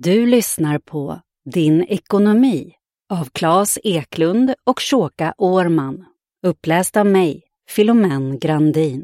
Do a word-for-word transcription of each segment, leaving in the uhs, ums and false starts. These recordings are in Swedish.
Du lyssnar på Din ekonomi av Claes Eklund och Shoka Årman. Uppläst av mig, Filomen Grandin.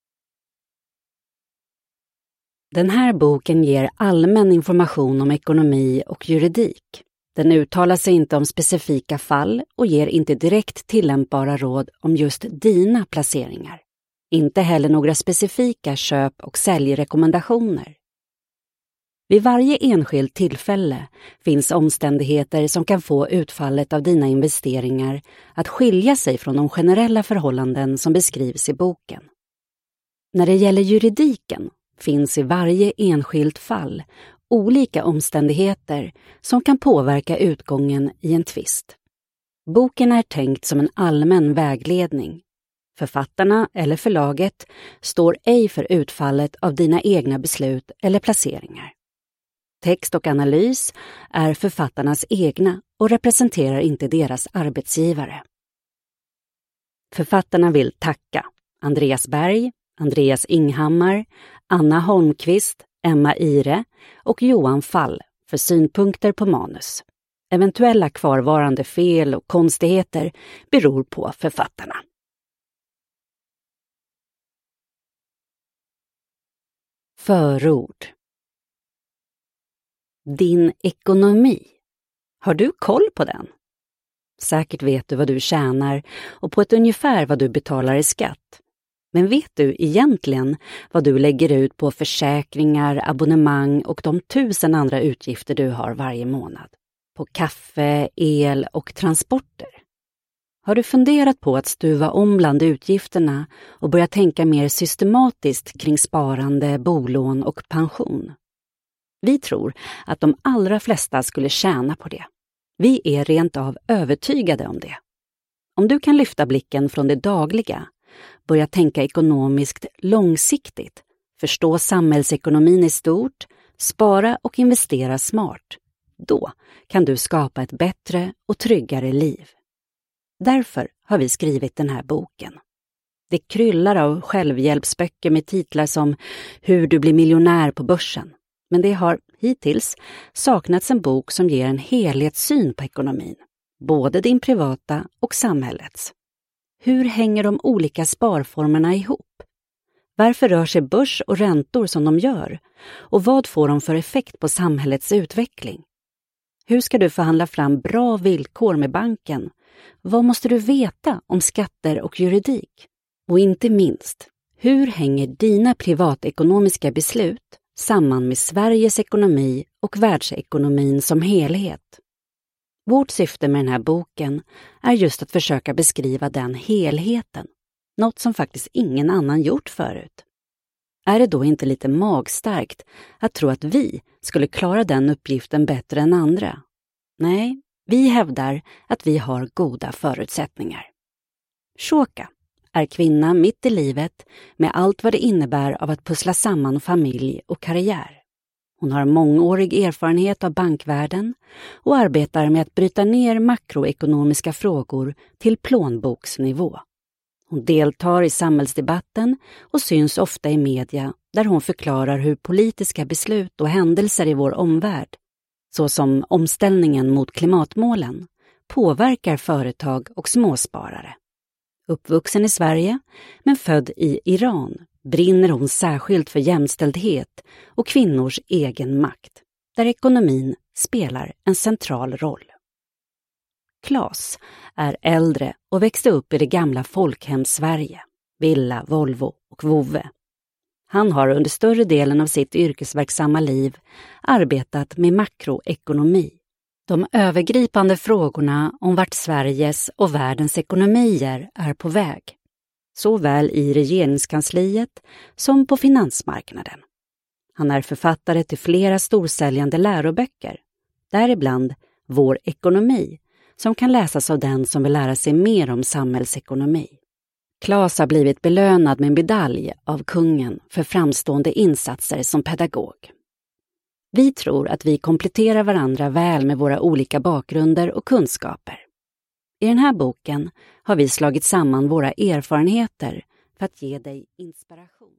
Den här boken ger allmän information om ekonomi och juridik. Den uttalar sig inte om specifika fall och ger inte direkt tillämpbara råd om just dina placeringar. Inte heller några specifika köp- och säljrekommendationer. Vid varje enskilt tillfälle finns omständigheter som kan få utfallet av dina investeringar att skilja sig från de generella förhållanden som beskrivs i boken. När det gäller juridiken finns i varje enskilt fall olika omständigheter som kan påverka utgången i en tvist. Boken är tänkt som en allmän vägledning. Författarna eller förlaget står ej för utfallet av dina egna beslut eller placeringar. Text och analys är författarnas egna och representerar inte deras arbetsgivare. Författarna vill tacka Andreas Berg, Andreas Inghammar, Anna Holmqvist, Emma Ire och Johan Fall för synpunkter på manus. Eventuella kvarvarande fel och konstigheter beror på författarna. Förord. Din ekonomi. Har du koll på den? Säkert vet du vad du tjänar och på ett ungefär vad du betalar i skatt. Men vet du egentligen vad du lägger ut på försäkringar, abonnemang och de tusen andra utgifter du har varje månad? På kaffe, el och transporter? Har du funderat på att stuva om bland utgifterna och börja tänka mer systematiskt kring sparande, bolån och pension? Vi tror att de allra flesta skulle tjäna på det. Vi är rent av övertygade om det. Om du kan lyfta blicken från det dagliga, börja tänka ekonomiskt långsiktigt, förstå samhällsekonomin i stort, spara och investera smart, då kan du skapa ett bättre och tryggare liv. Därför har vi skrivit den här boken. Det kryllar av självhjälpsböcker med titlar som Hur du blir miljonär på börsen. Men det har hittills saknats en bok som ger en helhetssyn på ekonomin, både din privata och samhällets. Hur hänger de olika sparformerna ihop? Varför rör sig börs och räntor som de gör? Och vad får de för effekt på samhällets utveckling? Hur ska du förhandla fram bra villkor med banken? Vad måste du veta om skatter och juridik? Och inte minst, hur hänger dina privatekonomiska beslut samman med Sveriges ekonomi och världsekonomin som helhet? Vårt syfte med den här boken är just att försöka beskriva den helheten, något som faktiskt ingen annan gjort förut. Är det då inte lite magstarkt att tro att vi skulle klara den uppgiften bättre än andra? Nej, vi hävdar att vi har goda förutsättningar. Shoka är kvinna mitt i livet med allt vad det innebär av att pussla samman familj och karriär. Hon har mångårig erfarenhet av bankvärlden och arbetar med att bryta ner makroekonomiska frågor till plånboksnivå. Hon deltar i samhällsdebatten och syns ofta i media där hon förklarar hur politiska beslut och händelser i vår omvärld, såsom omställningen mot klimatmålen, påverkar företag och småsparare. Uppvuxen i Sverige men född i Iran brinner hon särskilt för jämställdhet och kvinnors egen makt, där ekonomin spelar en central roll. Claes är äldre och växte upp i det gamla folkhem-Sverige, Villa, Volvo och Vove. Han har under större delen av sitt yrkesverksamma liv arbetat med makroekonomi. De övergripande frågorna om vart Sveriges och världens ekonomier är på väg, såväl i regeringskansliet som på finansmarknaden. Han är författare till flera storsäljande läroböcker, däribland Vår ekonomi, som kan läsas av den som vill lära sig mer om samhällsekonomi. Claes har blivit belönad med en medalj av kungen för framstående insatser som pedagog. Vi tror att vi kompletterar varandra väl med våra olika bakgrunder och kunskaper. I den här boken har vi slagit samman våra erfarenheter för att ge dig inspiration.